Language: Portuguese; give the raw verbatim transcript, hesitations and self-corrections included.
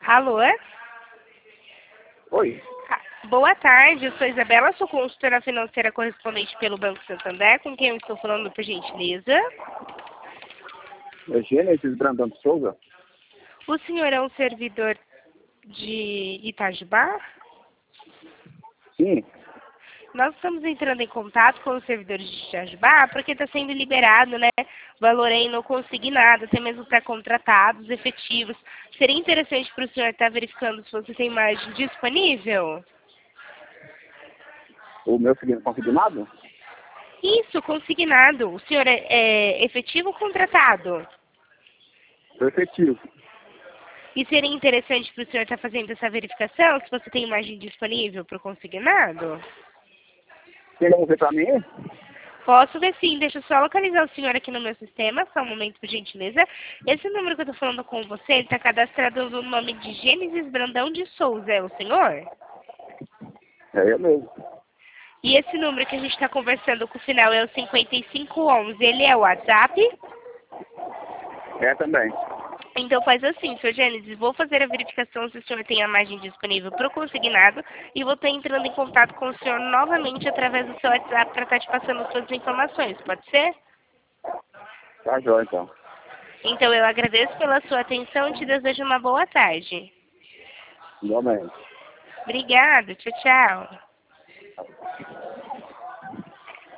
Alô? Oi. Ah, Boa tarde, eu sou Isabela, sou consultora financeira correspondente pelo Banco Santander, com quem eu estou falando, por gentileza. É Gênesis Brandão de Souza? O senhor é um servidor de Itajubá? Sim. Nós estamos entrando em contato com os servidores de Itajubá porque está sendo liberado, né, valor aí não consignado, até mesmo para contratados efetivos. Seria interessante para o senhor estar verificando se você tem imagem disponível? O meu seguinte consignado? Isso, consignado. O senhor é, é efetivo ou contratado? Sou efetivo. E seria interessante para o senhor estar fazendo essa verificação, se você tem imagem disponível para o consignado? Tem como ver pra mim? Posso ver sim, deixa eu só localizar o senhor aqui no meu sistema, só um momento, por gentileza. Esse número que eu estou falando com você, ele está cadastrado no nome de Gênesis Brandão de Souza, é o senhor? É eu mesmo. E esse número que a gente está conversando com o final é o cinquenta e cinco onze, ele é o WhatsApp? É também. Então faz assim, senhor Gênesis, vou fazer a verificação se o senhor tem a margem disponível para o consignado e vou estar entrando em contato com o senhor novamente através do seu WhatsApp para estar te passando todas as informações, pode ser? Tá jóia, então. Então eu agradeço pela sua atenção e te desejo uma boa tarde. Igualmente. Obrigada, tchau, tchau.